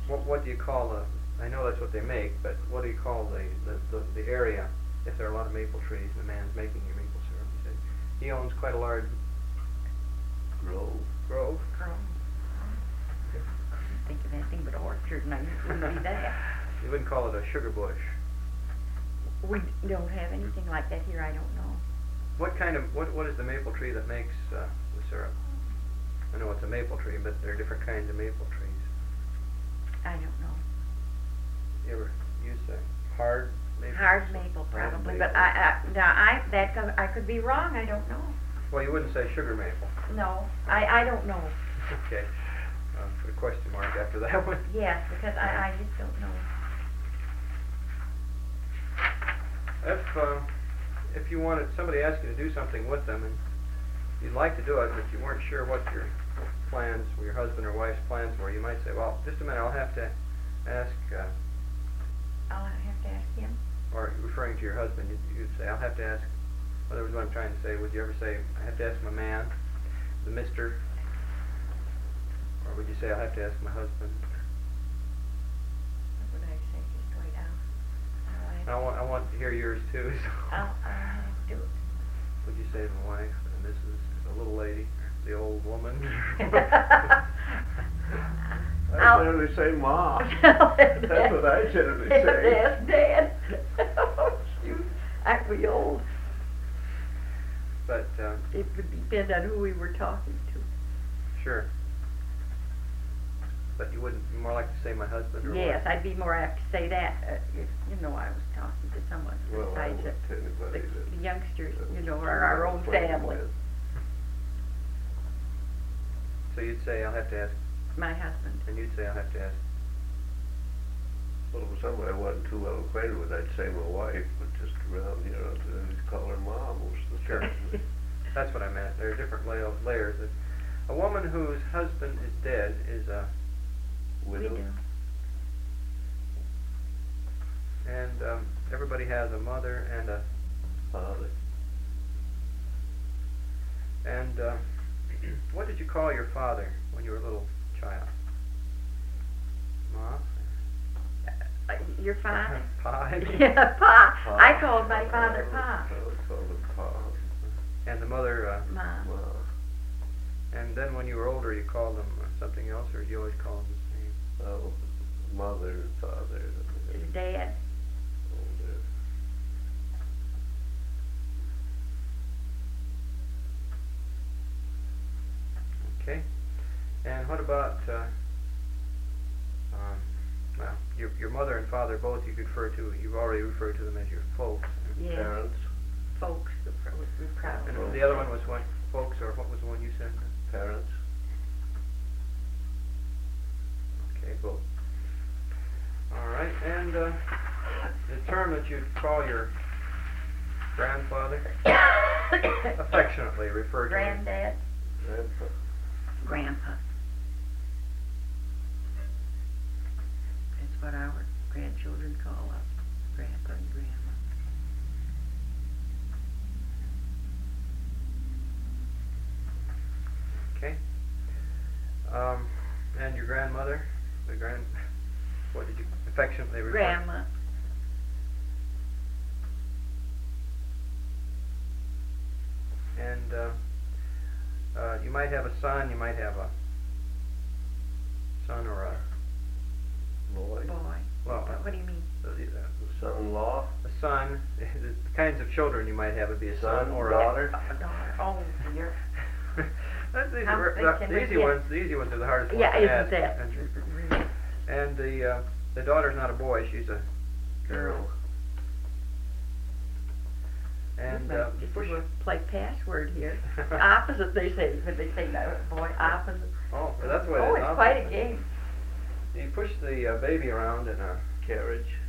what do you call the? I know that's what they make, but what do you call the area if there are a lot of maple trees and the man's making your maple syrup? He said he owns quite a large Grove. grove. Couldn't think of anything but orchard, and I wouldn't be that. You wouldn't call it a sugar bush. We don't have anything like that here. I don't know. What kind of what is the maple tree that makes the syrup? I know it's a maple tree, but there are different kinds of maple trees. I don't know. You ever use the hard maple? Hard maple, probably, but I could be wrong. I don't know. Well, you wouldn't say sugar maple. No, I don't know. Okay. Put a question mark after that one. Yes, because I just don't know. If you wanted somebody asked you to do something with them and you'd like to do it, but you weren't sure what your plans, or your husband or wife's plans were, you might say, "Well, just a minute, I'll have to ask." I'll have to ask him. Or referring to your husband, you'd say, "I'll have to ask." Well, that was what I'm trying to say. Would you ever say, "I have to ask my man, the Mister"? Or would you say, "I'll have to ask my husband"? What would I say? Just wait out. I want to hear yours too. So. I'll have to do it. Would you say to my wife, and this is the little lady, the old woman? I generally say Mom. That's what I generally say. Yes, Dad. Oh, shoot. Aren't we old? But It would depend on who we were talking to. sure. But you wouldn't more like to say my husband or Yes, wife? I'd be more apt to say that if, I was talking to someone Well, I besides wouldn't to anybody the youngsters, that or our own playing family. with. So you'd say, "I'll have to ask," My husband. and you'd say, "I'll have to ask." Well, if it was somebody I wasn't too well acquainted with, I'd say my wife, but just around here, I'd call her Mom most of the Sure. time. That's what I meant. There are different layers. A woman whose husband is dead is a Widow. We do. and everybody has a mother and a Father. and what did you call your father when you were a little child? Ma? Your father? Pa? Yeah, Pa. Pa. I called my father Pa. I would call him Pa. And the mother, Mom. Well, and then when you were older you called them something else, or did you always call them the same? well, Mother and Father. Dad. Older. Okay. And what about, well, your mother and father both you could refer to, you've already referred to them as your folks. Yes. Parents. Folks. We're proud. And the other one was what, folks, or what was the one you said? Parents. Okay, both. All right, and the term that you'd call your grandfather, affectionately referred to him. Granddad. Grandpa. Grandpa. That's what our grandchildren call us, Grandpa and Grandma. Okay. And your grandmother, what did you affectionately refer? Grandma. And you might have a son, you might have a son or a Boy. Boy. Well, What do you mean? Son-in-law. a son. The kinds of children you might have would be a son or daughter. A daughter. Oh, dear. That's the easy, I'm thinking the easy yeah. ones. The easy ones are the hardest ones Yeah, to isn't ask. that? And the daughter's not a boy; she's a girl. And if push. you will play password here. Opposite, they say, when they say that, boy, opposite. Oh, well, that's what Oh, it is. it's quite a game. You push the baby around in a Carriage.